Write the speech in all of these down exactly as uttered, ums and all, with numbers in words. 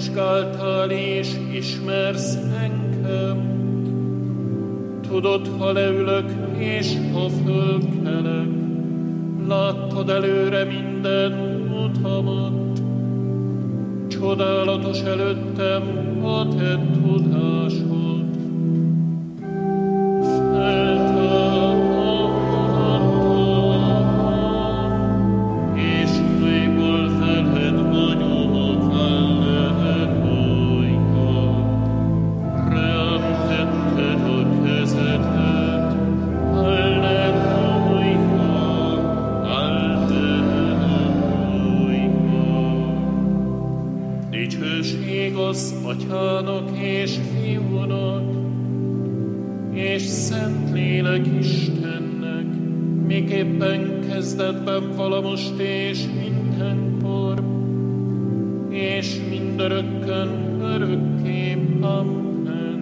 megvizsgáltál és ismersz engem. Tudod, ha leülök és ha fölkelek, láttad előre minden utamat. Csodálatos előttem a te tudásod. Atyának és Fiúnak és Szentlélek Istennek, miképpen kezdetben vala most és mindenkor, és mindörökkön örökké. Amen.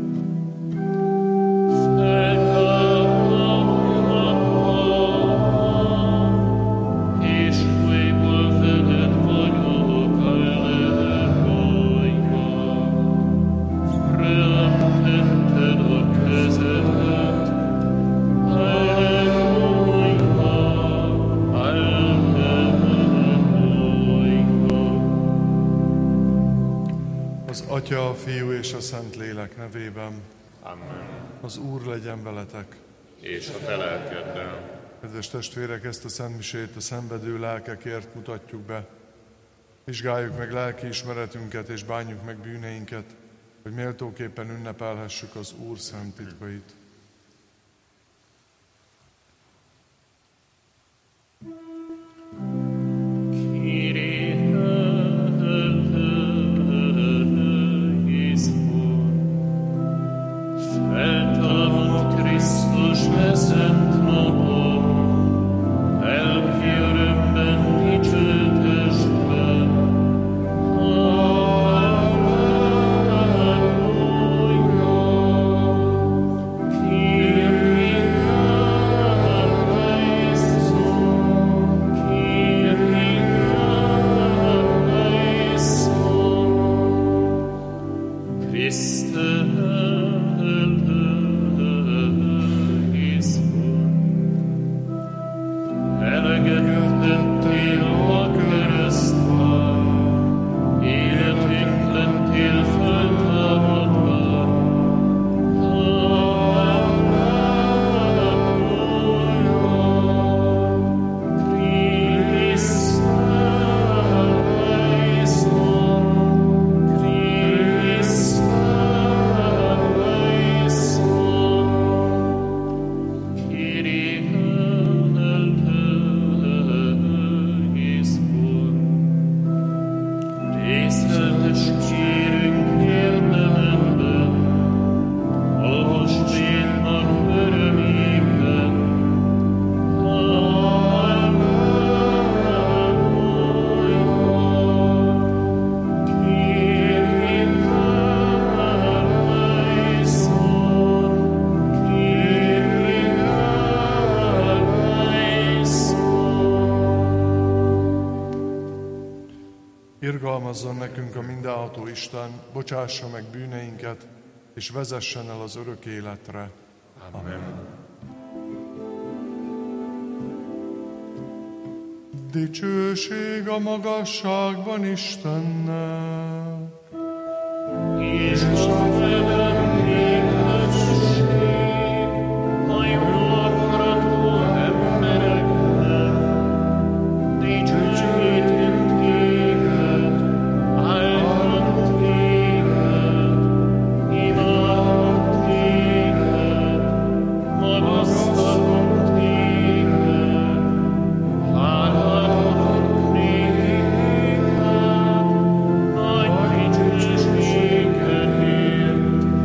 Atya, a Fiú és a Szentlélek nevében. Amen. Az Úr legyen veletek. És a te lelkeddel. Kedves testvérek, ezt a szentmisét a szenvedő lelkekért mutatjuk be. Vizsgáljuk meg lelkiismeretünket és bánjuk meg bűneinket, hogy méltóképpen ünnepelhessük az Úr szent titkait. Irgalmazzon nekünk a mindenható Isten, bocsássa meg bűneinket, és vezessen el az örök életre. Amen. Dicsőség a magasságban Istennek, és a fölön békesség a jó akaratú embereknek. Dicsőítünk téged, áldunk téged, imádunk téged, magasztalunk téged, hálát adunk téged, nagy dicsőségedért.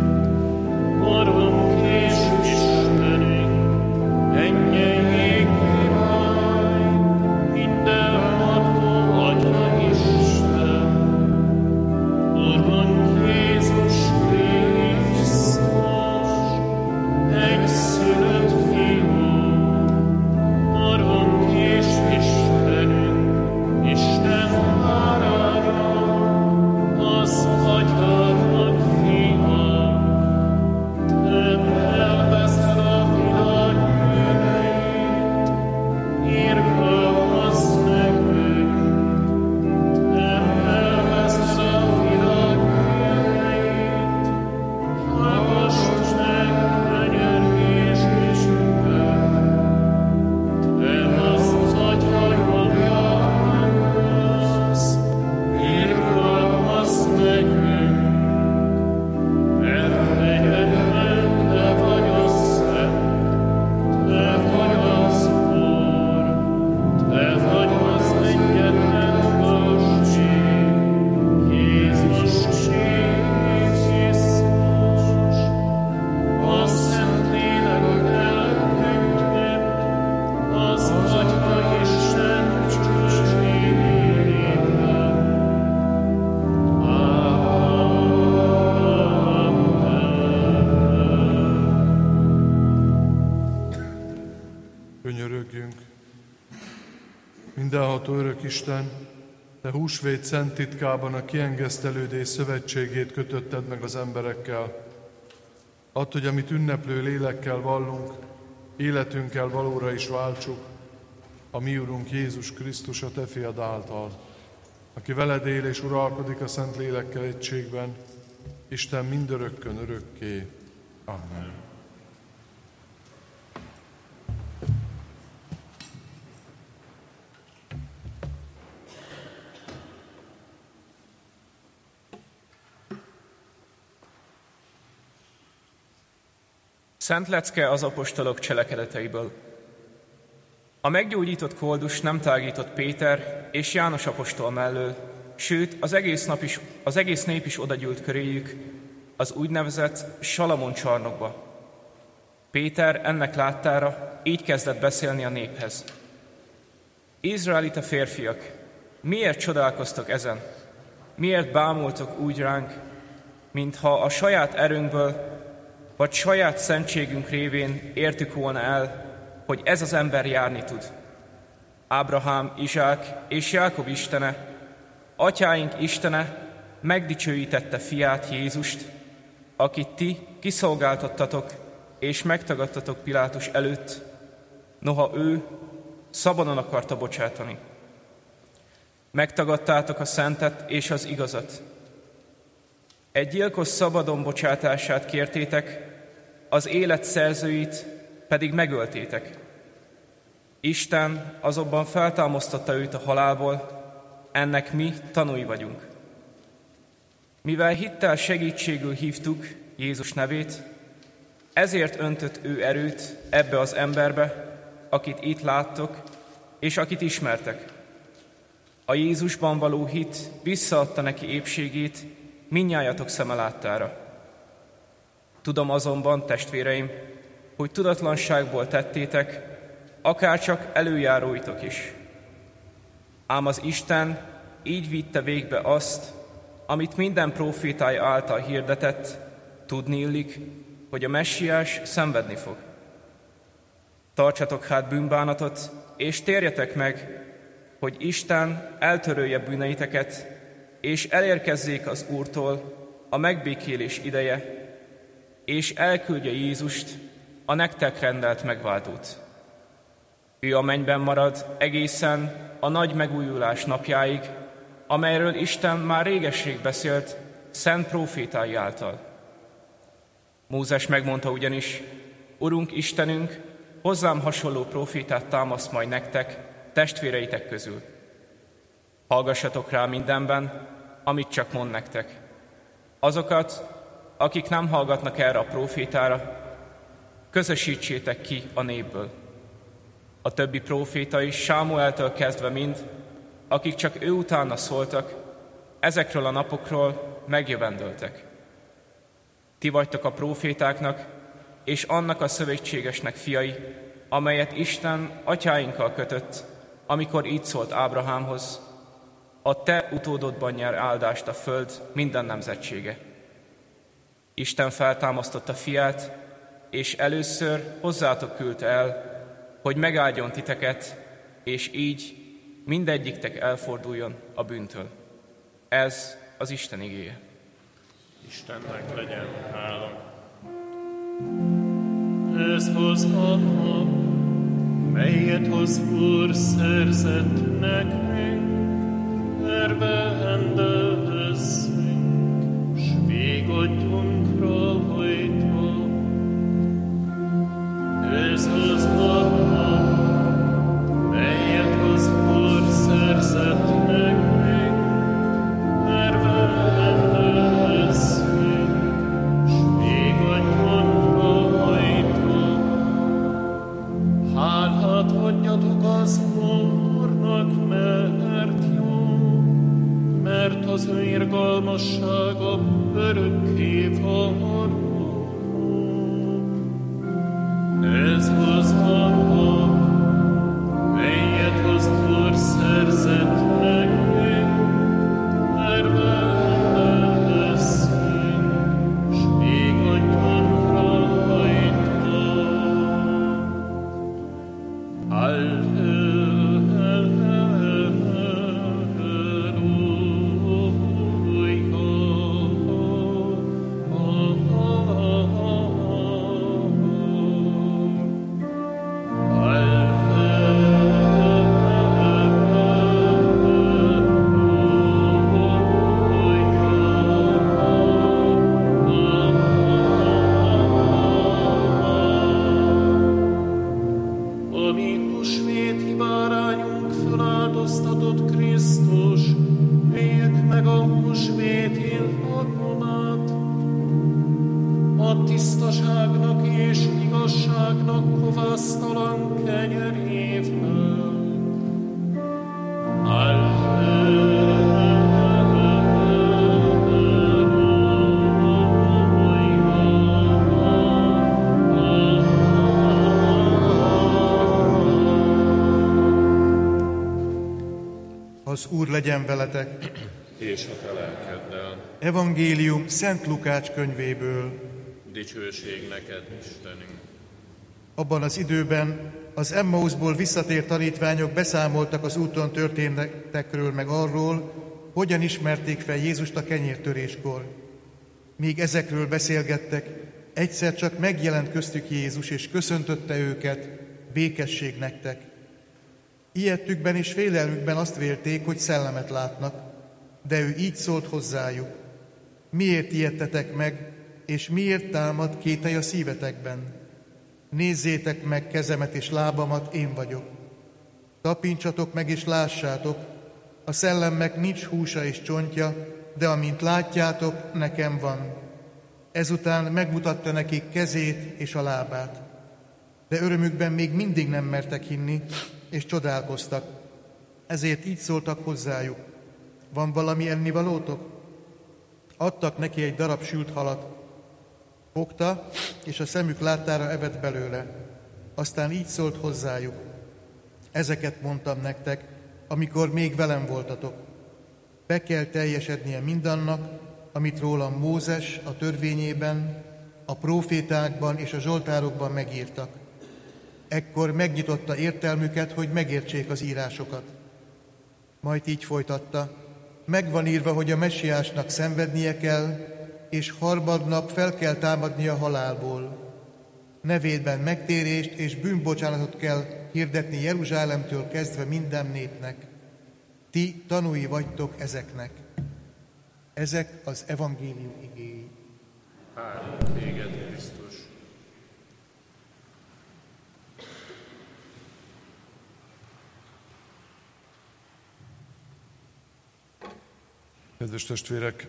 Mindenható örök Isten, Te húsvét szent titkában a kiengesztelődés szövetségét kötötted meg az emberekkel. Add, hogy amit ünneplő lélekkel vallunk, életünkkel valóra is váltsuk, a mi Urunk Jézus Krisztus, a Te fiad által, aki veled él és uralkodik a Szent Lélekkel egységben, Isten mindörökkön örökké. Amen. Szent lecke az apostolok cselekedeteiből. A meggyógyított koldus nem tágított Péter és János apostol mellől, sőt, az egész, nap is, az egész nép is odagyűlt köréjük, az úgynevezett Salamon csarnokba. Péter ennek láttára így kezdett beszélni a néphez. Izraelita férfiak, miért csodálkoztok ezen? Miért bámultok úgy ránk, mintha a saját erőnkből vagy saját szentségünk révén értük volna el, hogy ez az ember járni tud. Ábrahám, Izsák és Jákob Istene, atyáink Istene megdicsőítette fiát, Jézust, akit ti kiszolgáltattatok és megtagadtatok Pilátus előtt, noha ő szabadon akarta bocsátani. Megtagadtátok a szentet és az igazat. Egy gyilkos szabadon bocsátását kértétek, az élet szerzőit pedig megöltétek. Isten azonban feltámasztotta őt a halálból, ennek mi tanúi vagyunk. Mivel hittel segítségül hívtuk Jézus nevét, ezért öntött ő erőt ebbe az emberbe, akit itt láttok, és akit ismertek. A Jézusban való hit visszaadta neki épségét mindnyájatok szeme láttára. Tudom azonban, testvéreim, hogy tudatlanságból tettétek, akárcsak előjáróitok is. Ám az Isten így vitte végbe azt, amit minden prófétája által hirdetett, tudni illik, hogy a Messiás szenvedni fog. Tartsatok hát bűnbánatot, és térjetek meg, hogy Isten eltörölje bűneiteket, és elérkezzék az Úrtól a megbékélés ideje, és elküldje Jézust, a nektek rendelt megváltót. Ő a mennyben marad egészen a nagy megújulás napjáig, amelyről Isten már régesség beszélt szent prófétái által. Mózes megmondta ugyanis, Urunk Istenünk hozzám hasonló prófétát támaszt majd nektek, testvéreitek közül. Hallgassatok rá mindenben, amit csak mond nektek. Azokat, akik nem hallgatnak erre a prófétára, közösítsétek ki a népből. A többi próféta is Sámueltől kezdve mind, akik csak ő utána szóltak, ezekről a napokról megjövendöltek. Ti vagytok a prófétáknak és annak a szövetségesnek fiai, amelyet Isten atyáinkkal kötött, amikor így szólt Ábrahámhoz, a te utódodban nyer áldást a föld minden nemzetsége. Isten feltámasztotta fiát, és először hozzátok küldte el, hogy megáldjon titeket, és így mindegyiktek elforduljon a bűntől. Ez az Isten igéje. Istennek legyen hála. Ez az a nap, melyet az Úr szerzett nekünk, örvendezzünk, s végodjunk rajta. Ez az a nap, melyet az Úr szerzett nekünk, örvendezzünk, s végodjunk rajta. Hálát adjatok az Úrnak, mert jó, mert az ő irgalmassága örökké való. Ez az szabadságnak és igazságnak kovasztalan kenyerével. Az Úr legyen veletek! És a te lelkeddel. Evangélium Szent Lukács könyvéből. Dicsőség neked, Istenünk! Abban az időben az Emmauszból visszatért tanítványok beszámoltak az úton történtekről, meg arról, hogyan ismerték fel Jézust a kenyértöréskor. Míg ezekről beszélgettek, egyszer csak megjelent köztük Jézus, és köszöntötte őket: békesség nektek! Ijedtükben és félelmükben azt vélték, hogy szellemet látnak, de ő így szólt hozzájuk: miért ijedtetek meg, és miért támad kételj a szívetekben? Nézzétek meg kezemet és lábamat, én vagyok. Tapincsatok meg és lássátok, a szellemnek nincs húsa és csontja, de amint látjátok, nekem van. Ezután megmutatta nekik kezét és a lábát. De örömükben még mindig nem mertek hinni, és csodálkoztak. Ezért így szóltak hozzájuk: van valami ennivalótok? Adtak neki egy darab sült halat. Fogta, és a szemük láttára evett belőle. Aztán így szólt hozzájuk: ezeket mondtam nektek, amikor még velem voltatok. Be kell teljesednie mindannak, amit rólam Mózes a törvényében, a prófétákban és a zsoltárokban megírtak. Ekkor megnyitotta értelmüket, hogy megértsék az írásokat. Majd így folytatta: megvan írva, hogy a messiásnak szenvednie kell, és harmadnap fel kell támadnia a halálból. Nevédben megtérést és bűnbocsánatot kell hirdetni Jeruzsálemtől kezdve minden népnek. Ti tanúi vagytok ezeknek. Ezek az evangélium igéi. Hála téged, Krisztus! Kedves testvérek,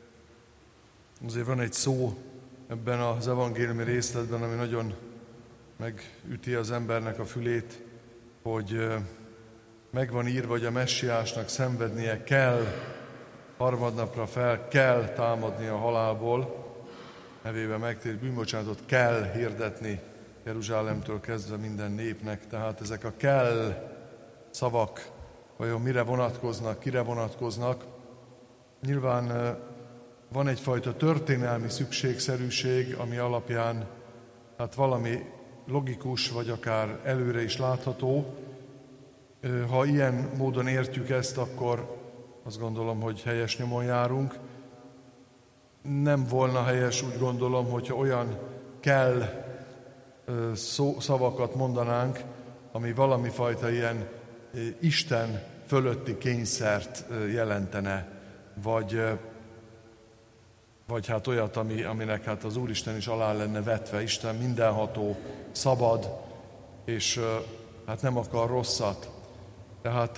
azért van egy szó ebben az evangéliumi részletben, ami nagyon megüti az embernek a fülét, hogy megvan írva, hogy a messiásnak szenvednie kell, harmadnapra fel kell támadni a halálból, nevében megtér bűnbocsánatot kell hirdetni Jeruzsálemtől kezdve minden népnek. Tehát ezek a kell szavak vajon mire vonatkoznak, kire vonatkoznak? Nyilván van egyfajta történelmi szükségszerűség, ami alapján hát valami logikus, vagy akár előre is látható. Ha ilyen módon értjük ezt, akkor azt gondolom, hogy helyes nyomon járunk. Nem volna helyes, úgy gondolom, hogyha olyan kell szó, szavakat mondanánk, ami valami fajta ilyen Isten fölötti kényszert jelentene, vagy, vagy hát olyat, ami, aminek hát az Úristen is alá lenne vetve. Isten mindenható, szabad, és hát nem akar rosszat. Tehát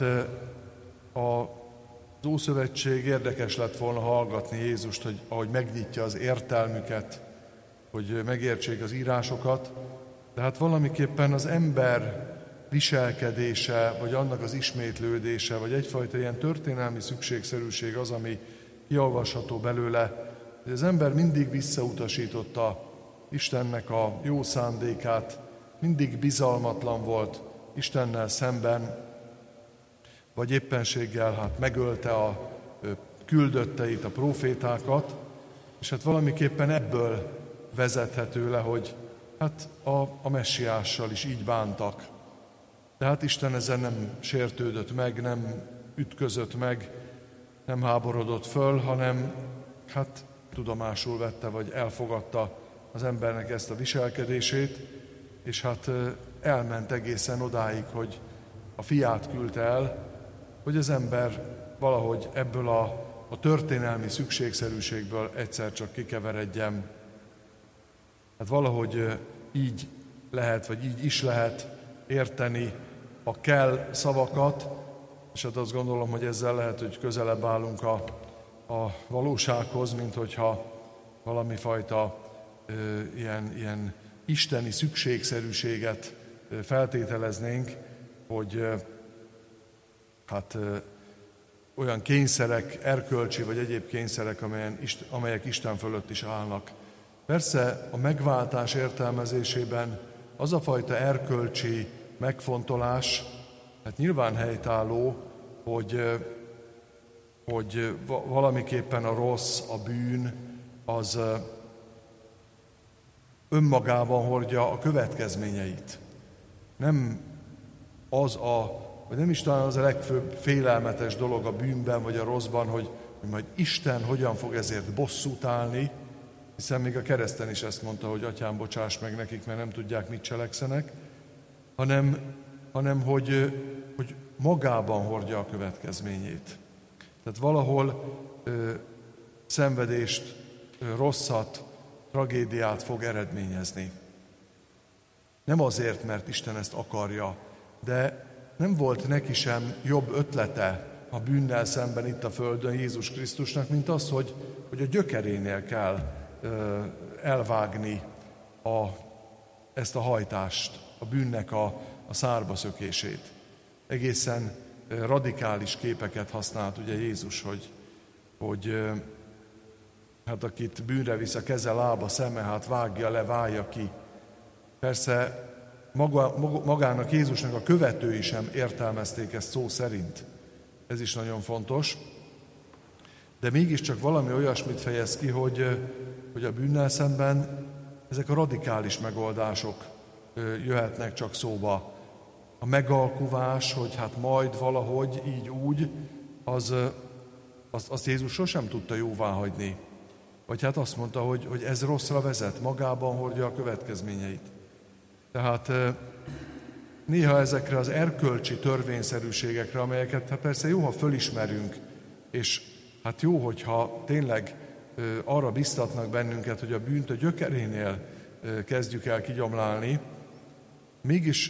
a az Ószövetség érdekes lett volna hallgatni Jézust, hogy ahogy megnyitja az értelmüket, hogy megértsék az írásokat, de hát valamiképpen az ember viselkedése, vagy annak az ismétlődése, vagy egyfajta ilyen történelmi szükségszerűség az, ami kiolvasható belőle, hogy az ember mindig visszautasította Istennek a jó szándékát, mindig bizalmatlan volt Istennel szemben, vagy éppenséggel hát megölte a küldötteit, a prófétákat, és hát valamiképpen ebből vezethető le, hogy hát a, a messiással is így bántak. De hát Isten ezen nem sértődött meg, nem ütközött meg, nem háborodott föl, hanem hát tudomásul vette, vagy elfogadta az embernek ezt a viselkedését, és hát elment egészen odáig, hogy a fiát küldte el, hogy az ember valahogy ebből a, a történelmi szükségszerűségből egyszer csak kikeveredjen. Hát valahogy így lehet, vagy így is lehet érteni a kell szavakat, és hát azt gondolom, hogy ezzel lehet, hogy közelebb állunk a, a valósághoz, mint hogyha valami fajta ilyen, ilyen isteni szükségszerűséget feltételeznénk, hogy hát olyan kényszerek, erkölcsi vagy egyéb kényszerek, amelyen, amelyek Isten fölött is állnak. Persze a megváltás értelmezésében az a fajta erkölcsi megfontolás, hát nyilván helytálló, hogy, hogy valamiképpen a rossz, a bűn, az önmagában hordja a következményeit. Nem az a, vagy nem is talán az a legfőbb félelmetes dolog a bűnben vagy a rosszban, hogy, hogy majd Isten hogyan fog ezért bosszút állni, hiszen még a kereszten is ezt mondta, hogy Atyám, bocsáss meg nekik, mert nem tudják, mit cselekszenek, hanem, hanem hogy, hogy magában hordja a következményét. Tehát valahol ö, szenvedést, ö, rosszat, tragédiát fog eredményezni. Nem azért, mert Isten ezt akarja, de nem volt neki sem jobb ötlete a bűnnel szemben itt a Földön Jézus Krisztusnak, mint az, hogy, hogy a gyökerénél kell ö, elvágni a, ezt a hajtást, a bűnnek a, a szárba szökését. Egészen ö, radikális képeket használt ugye Jézus, hogy, hogy ö, hát akit bűnre visz a keze, lába, szeme, hát vágja le, válja ki. Persze maga, magának Jézusnak a követői sem értelmezték ezt szó szerint. Ez is nagyon fontos. De mégiscsak valami olyasmit fejez ki, hogy, hogy a bűnnel szemben ezek a radikális megoldások jöhetnek csak szóba. A megalkuvás, hogy hát majd valahogy, így úgy, az, azt, azt Jézus sosem tudta jóvá hagyni. Vagy hát azt mondta, hogy, hogy ez rosszra vezet, magában hordja a következményeit. Tehát néha ezekre az erkölcsi törvényszerűségekre, amelyeket hát persze jó, ha fölismerünk, és hát jó, hogyha tényleg arra biztatnak bennünket, hogy a bűnt a gyökerénél kezdjük el kigyomlálni, mégis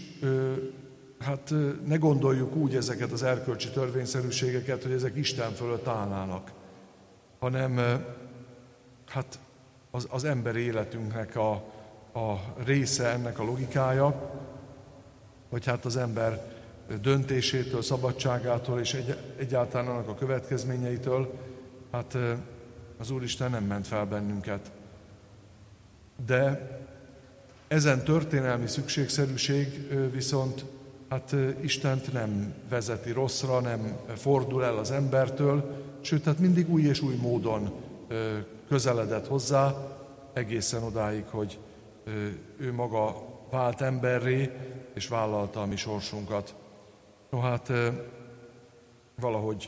hát ne gondoljuk úgy ezeket az erkölcsi törvényszerűségeket, hogy ezek Isten fölött állnának, hanem hát az, az emberi életünknek a, a része, ennek a logikája, hogy hát az ember döntésétől, szabadságától és egy, egyáltalán annak a következményeitől, hát az Úristen nem ment fel bennünket. De ezen történelmi szükségszerűség viszont hát Istent nem vezeti rosszra, nem fordul el az embertől, sőt, hát mindig új és új módon közeledett hozzá, egészen odáig, hogy ő maga vált emberré, és vállalta a mi sorsunkat. No hát valahogy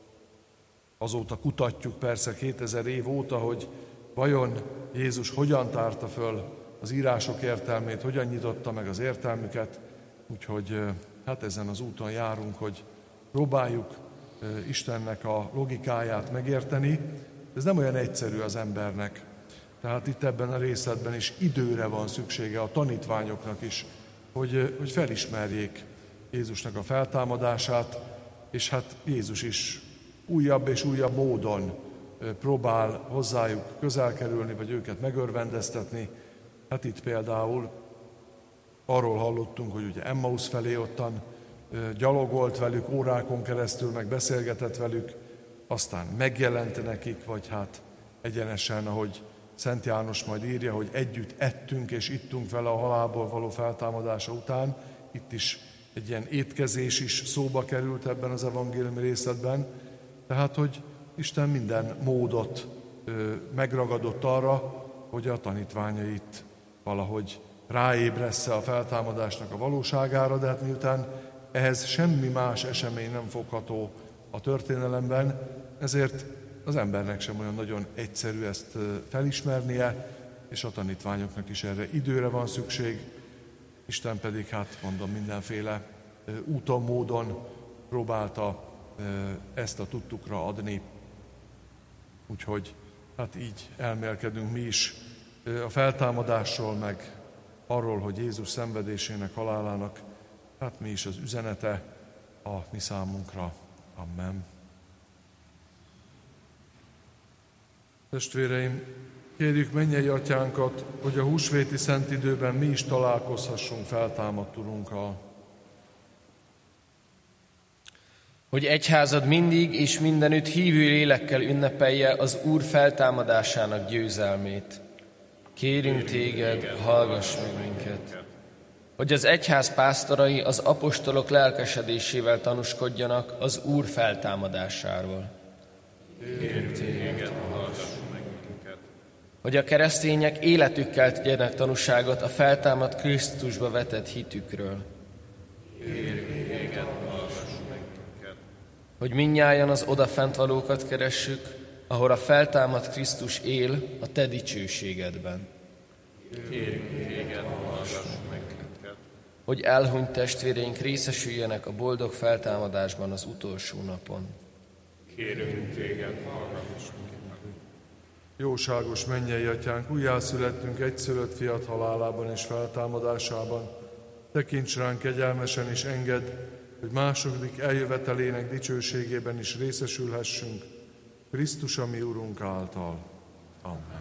azóta kutatjuk, persze kétezer év óta, hogy vajon Jézus hogyan tárta föl az írások értelmét, hogyan nyitotta meg az értelmüket, úgyhogy hát ezen az úton járunk, hogy próbáljuk Istennek a logikáját megérteni. Ez nem olyan egyszerű az embernek. Tehát itt ebben a részletben is időre van szüksége a tanítványoknak is, hogy, hogy felismerjék Jézusnak a feltámadását, és hát Jézus is újabb és újabb módon próbál hozzájuk közel kerülni, vagy őket megörvendeztetni. Hát itt például arról hallottunk, hogy ugye Emmausz felé ottan gyalogolt velük órákon keresztül, meg beszélgetett velük, aztán megjelent nekik, vagy hát egyenesen, ahogy Szent János majd írja, hogy együtt ettünk és ittunk vele a halálból való feltámadása után. Itt is egy ilyen étkezés is szóba került ebben az evangéliumi részletben. Tehát, hogy Isten minden módot ö, megragadott arra, hogy a tanítványait valahogy ráébressze a feltámadásnak a valóságára, de hát miután ehhez semmi más esemény nem fogható a történelemben, ezért az embernek sem olyan nagyon egyszerű ezt felismernie, és a tanítványoknak is erre időre van szükség. Isten pedig, hát mondom, mindenféle úton, módon próbálta ezt a tudtukra adni. Úgyhogy hát így elmélkedünk mi is a feltámadásról, meg arról, hogy Jézus szenvedésének, halálának, hát mi is az üzenete a mi számunkra. Amen. Testvéreim, Kérjük mennyei atyánkat, hogy a húsvéti szent időben mi is találkozhassunk feltámadt Urunkkal. Hogy egyházad mindig és mindenütt hívő lélekkel ünnepelje az Úr feltámadásának győzelmét. Kérünk téged, hallgass meg minket. Hogy az egyház pásztorai az apostolok lelkesedésével tanúskodjanak az Úr feltámadásáról. Kérünk téged, hallgass meg minket. Hogy a keresztények életükkel tegyenek tanúságot a feltámadt Krisztusba vetett hitükről. Kérünk téged, hallgass meg minket. Hogy mindnyájan az odafent valókat keressük, ahol a feltámadt Krisztus él a te dicsőségedben. Kérünk téged, hallgass meg minket. Hogy elhunyt testvéreink részesüljenek a boldog feltámadásban az utolsó napon. Kérünk téged, hallgass meg. Jóságos mennyei atyánk, újjászülettünk egyszülött fiat halálában és feltámadásában. Tekints ránk kegyelmesen és engedd, hogy második eljövetelének dicsőségében is részesülhessünk, Krisztus, a mi Urunk által. Amen.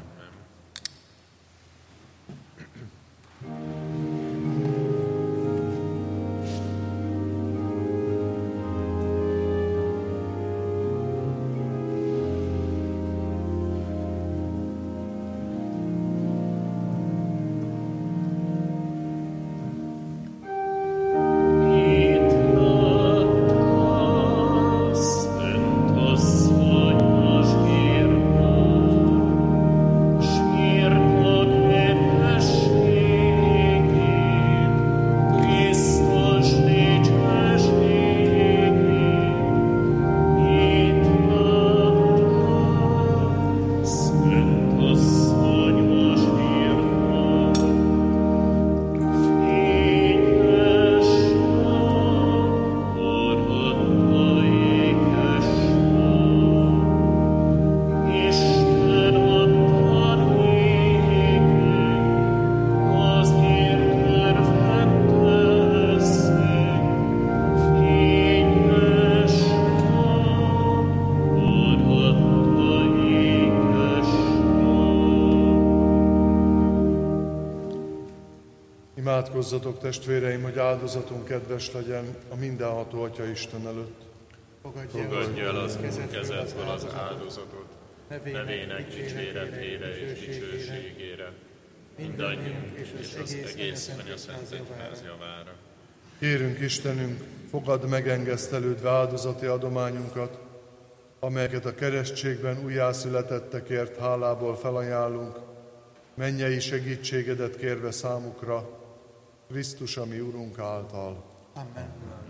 Imádkozzatok, testvéreim, hogy áldozatunk kedves legyen a mindenható Atya Isten előtt. Fogadj el az Úr kezedből az áldozatot, nevének dicséretére és dicsőségére, mindannyiunk és az egész Anyaszent Egyház javára. Kérünk Istenünk, fogadd megengesztelődve áldozati adományunkat, amelyeket a keresztségben újjászületettekért hálából felajánlunk, mennyei segítségedet kérve számukra, Krisztus, a mi Urunk által. Amen.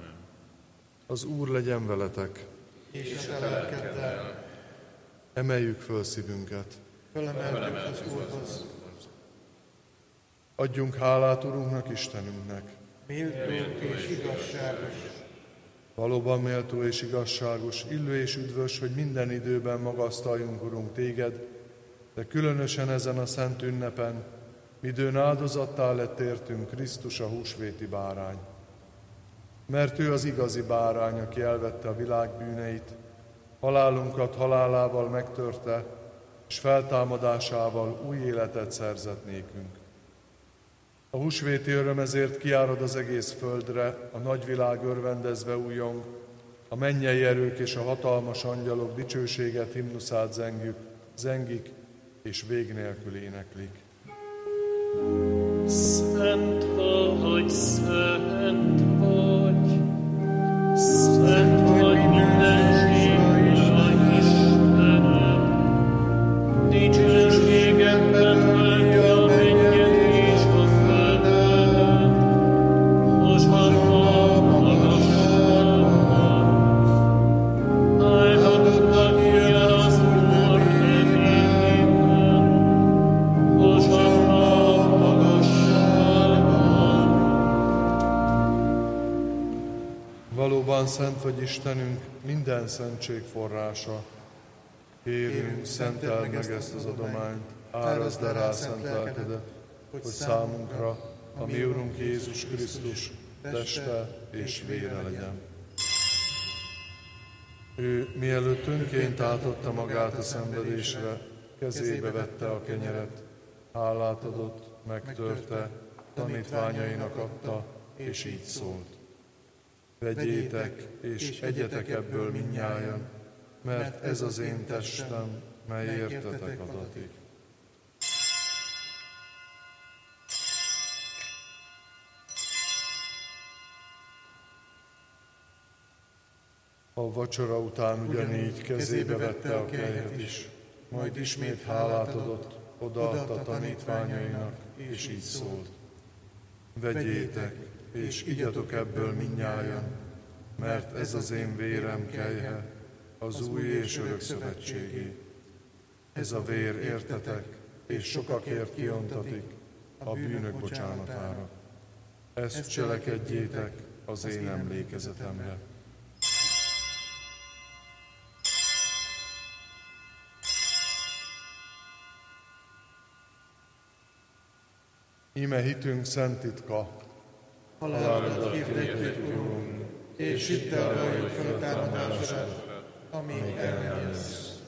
Az Úr legyen veletek. És a te lelkeddel. Emeljük föl szívünket. Fölemeltük az Úrhoz. Adjunk hálát Urunknak, Istenünknek. Méltó és igazságos. Valóban méltó és igazságos, illő és üdvös, hogy minden időben magasztaljunk, Urunk, téged, de különösen ezen a szent ünnepen, midőn áldozattá lett értünk Krisztus, a húsvéti bárány. Mert ő az igazi bárány, aki elvette a világ bűneit, halálunkat halálával megtörte, és feltámadásával új életet szerzett nékünk. A húsvéti öröm ezért kiárad az egész földre, a nagyvilág örvendezve újjong, a mennyei erők és a hatalmas angyalok dicsőséget, himnuszát zengük, zengik, és vég nélkül éneklik. Szent vagy, szent vagy, szent vagy mindenségben, Istenem, dicsőségedben tölti a mennyet és a földet, Hosanna magasságban, áldottak jön az Úr nevében, Hosanna magasságban. Valóban szent vagy Istenünk, minden szentség forrása. Kérünk, szenteld meg ezt az adományt, árazd el rá szent lelkedet, hogy számunkra a mi Urunk Jézus Krisztus teste és vére legyen. Ő, mielőtt önként átadta magát a szenvedésre, kezébe vette a kenyeret, hálát adott, megtörte, tanítványainak adta, és így szólt. Vegyétek, és egyetek ebből mindnyájan, mert ez az én testem, mely értetek adatik. A vacsora után ugyanígy kezébe vette a kelyhet is, majd ismét hálát adott, odaadta tanítványainak, és így szólt. Vegyétek, és igyatok ebből mindnyájan, mert ez az én vérem kelyhe, az új és örök szövetségé. Ez a vér értetek, és sokakért kiontatik a bűnök bocsánatára. Ezt cselekedjétek az én emlékezetemre. Íme hitünk szent titka, halálodat hirdetjük, Urunk, és hittel valljuk föltámadásodat, amíg eljössz.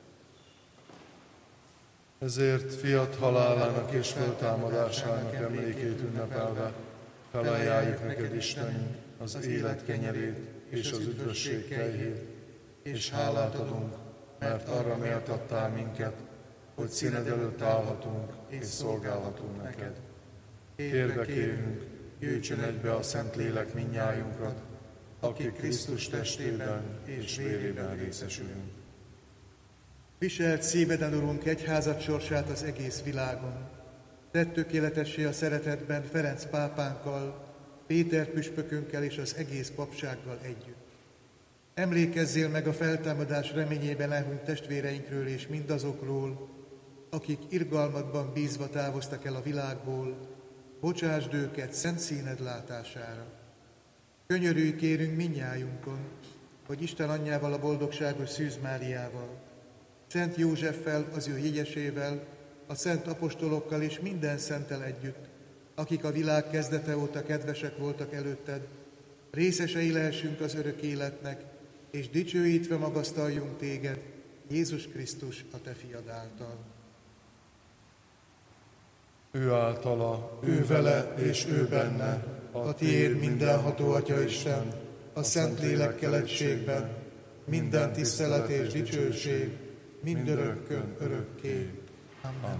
Ezért fiat halálának és föltámadásának emlékét ünnepelve felajánljuk neked, Istenünk, az élet kenyerét és az üdvösség kelyhét, és hálát adunk, mert arra méltattál minket, hogy színed előtt állhatunk és szolgálhatunk neked. Kérve kérünk, gyűjtsön egybe a Szentlélek mindnyájunkat, akik Krisztus testében és vérében részesülünk. Viselt szíveden, Urunk, egyházad sorsát az egész világon. Tedd tökéletessé a szeretetben Ferenc pápánkkal, Péter püspökünkkel és az egész papsággal együtt. Emlékezzél meg a feltámadás reményében elhunyt testvéreinkről és mindazokról, akik irgalmadban bízva távoztak el a világból, bocsásd őket szent színed látására. Könyörülj kérünk mindnyájunkon, hogy Isten anyjával, a boldogságos Szűz Máriával, Szent Józseffel, az ő jegyesével, a szent apostolokkal és minden szenttel együtt, akik a világ kezdete óta kedvesek voltak előtted, részesei lehessünk az örök életnek, és dicsőítve magasztaljunk téged, Jézus Krisztus, a te fiad által. Ő általa, ő vele és ő benne, a tiéd mindenható Atya Isten, a Szentlélekkel egységben, minden tisztelet és dicsőség, mindörökkön örökké. Amen.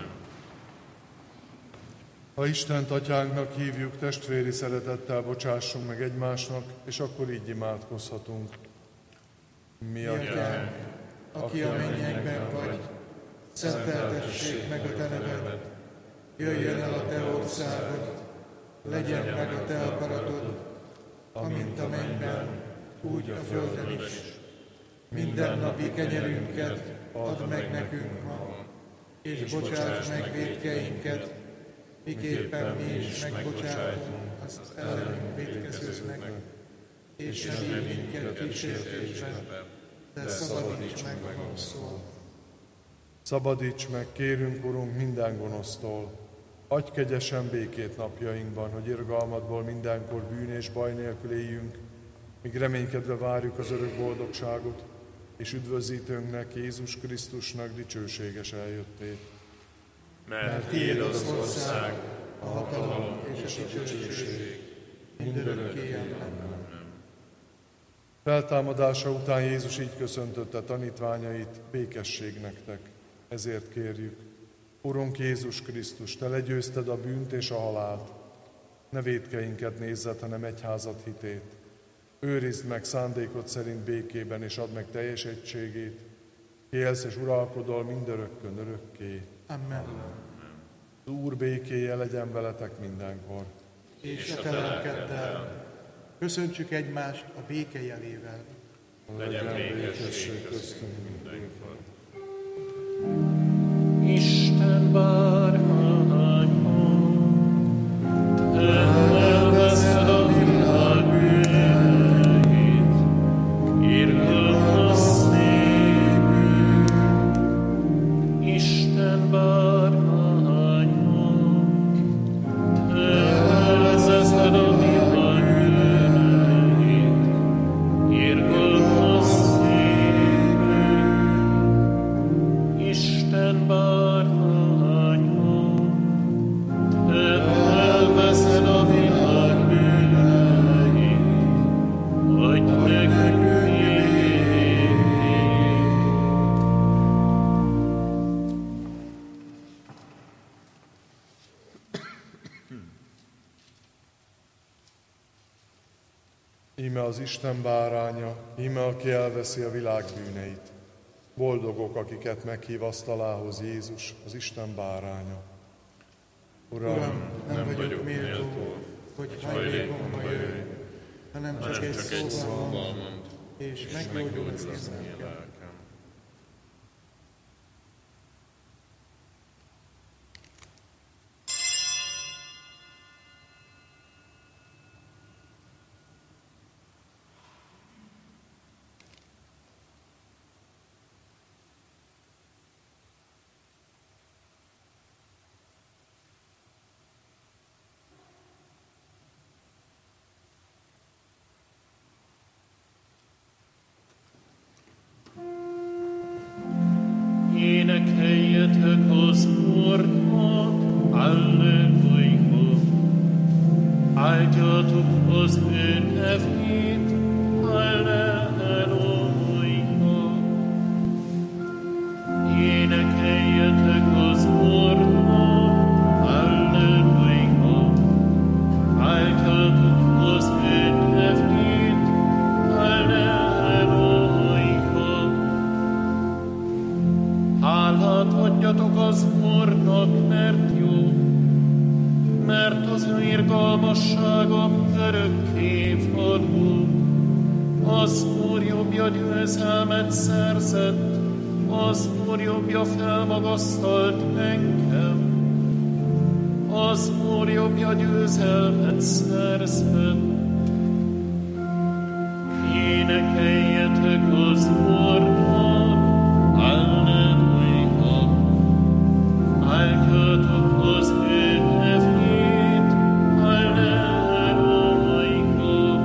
Ha Istent Atyánknak hívjuk, testvéri szeretettel bocsássunk meg egymásnak, és akkor így imádkozhatunk. Mi Atyánk, aki a mennyekben vagy, szenteltessék meg a te neved, jöjjön el a te országod, legyen meg a te akaratod, amint a mennyben, úgy a földön is. Minden napi kenyerünket add meg nekünk ma, és bocsáss meg vétkeinket, miképpen mi is megbocsátunk az ellenünk vétkezőknek, és ne vigy minket kísértésbe, de szabadíts meg a gonosztól. Szabadíts meg, kérünk, Urunk, minden gonosztól. Adj kegyesen békét napjainkban, hogy irgalmadból mindenkor bűn és baj nélkül éljünk, míg reménykedve várjuk az örök boldogságot, és üdvözítőnknek, Jézus Krisztusnak dicsőséges eljöttét. Mert tiéd az ország, a hatalom és a dicsőség, mindörökké. Amen. Feltámadása után Jézus így köszöntötte tanítványait, békesség nektek. Ezért kérjük, Urunk Jézus Krisztus, te legyőzted a bűnt és a halált. Ne vétkeinket nézzed, hanem egyházad hitét. Őrizd meg szándékod szerint békében, és add meg teljes egységét. Ki élsz és uralkodol mindörökkön örökké. Amen. Az Úr békéje legyen veletek mindenkor. És a te lelkeddel. Köszöntsük egymást a béke jelével. Legyen békesség köztünk mindenkor. Isten bárhányban, te elveszed a világ bűneit, irgalmaz népünk. Isten bárhányban, te elveszed a világ bűneit, irgalmaz népünk. Isten Íme az Isten báránya, íme aki elveszi a világ bűneit. Boldogok, akiket meghív asztalához Jézus, az Isten báránya. Uram, Uram, nem, nem vagyok méltó, hogy hajlékomba jöjj, hanem csak egy szóval mond, és meggyógyul az én lelkem. Énekeljetek az Úrnak, Alleluja! Áldjatok az ő nevét, Alleluja! Énekeljetek az Úrnak, Alleluja! Áldjatok az ő nevét, Alleluja! Hálát adjatok az Úrnak, mert jó, mert az ő irgalmassága örökké való. Az Úr jobbja győzelmet szerzett, az Úr jobbja felmagasztalt engem. Az Úr jobbja győzelmet szerzett. Énekeljetek az Úrnak, Alleluja! Áldjatok az ő nevét, Alleluja!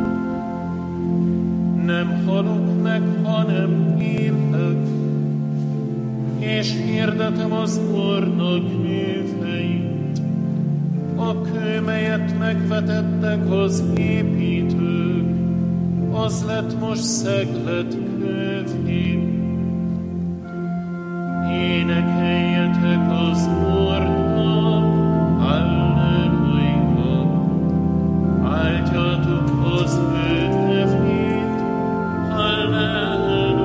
Nem halok meg, hanem élek, és hirdetem az Úrnak műveit. A kő, melyet megvetettek az építők, az lett most szeglet kővé. Énekeljetek az Úrnak, Alleluja! Áldjatok az ő nevét, Alleluja!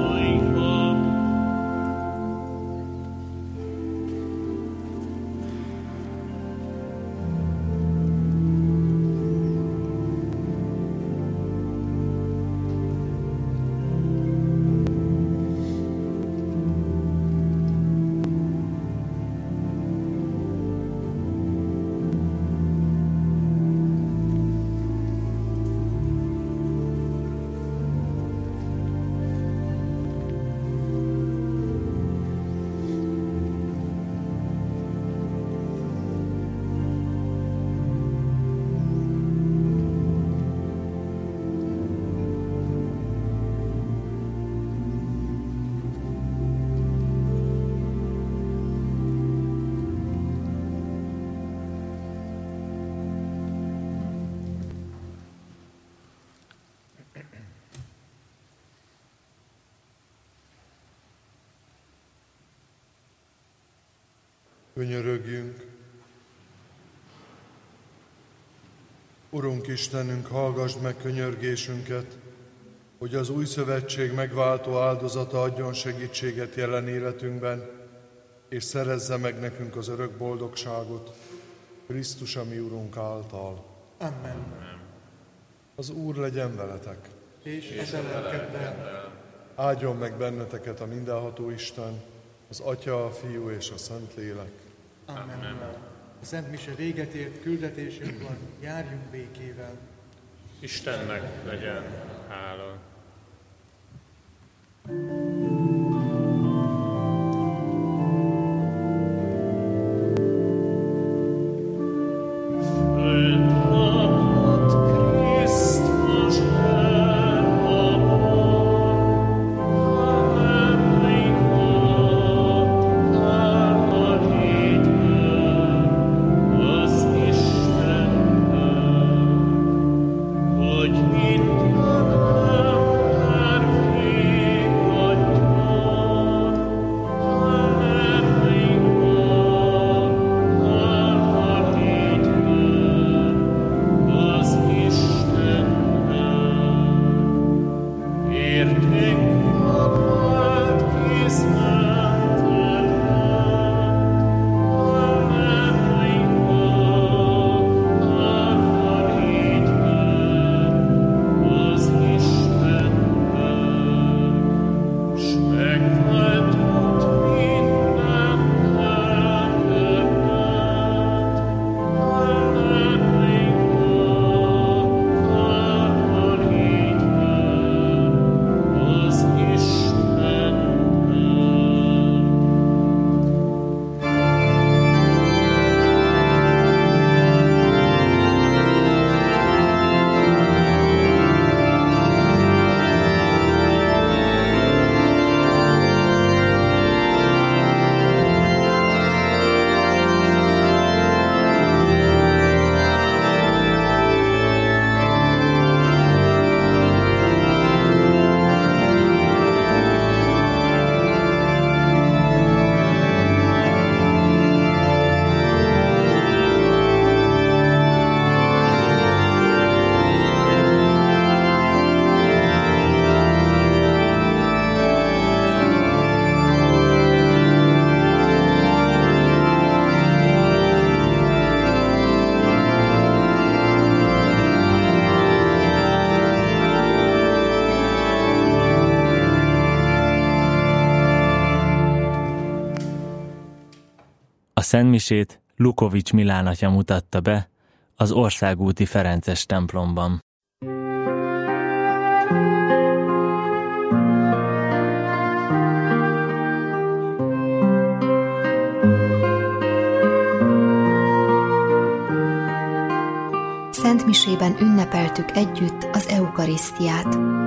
Könyörögjünk. Urunk Istenünk, hallgasd meg könyörgésünket, hogy az új szövetség megváltó áldozata adjon segítséget jelen életünkben, és szerezze meg nekünk az örök boldogságot, Krisztus, a mi Urunk által. Amen. Az Úr legyen veletek. És a te lelkeddel. Áldjon meg benneteket a mindenható Isten, az Atya, a Fiú és a Szentlélek. Amen. Amen. A Szent Mise véget ért, küldetésünk van, járjunk békével. Istennek legyen hála. Hogy minden ember A szentmisét Lukovics Milán atya mutatta be az Országúti Ferences templomban. Szentmisében ünnepeltük együtt az eukarisztiát.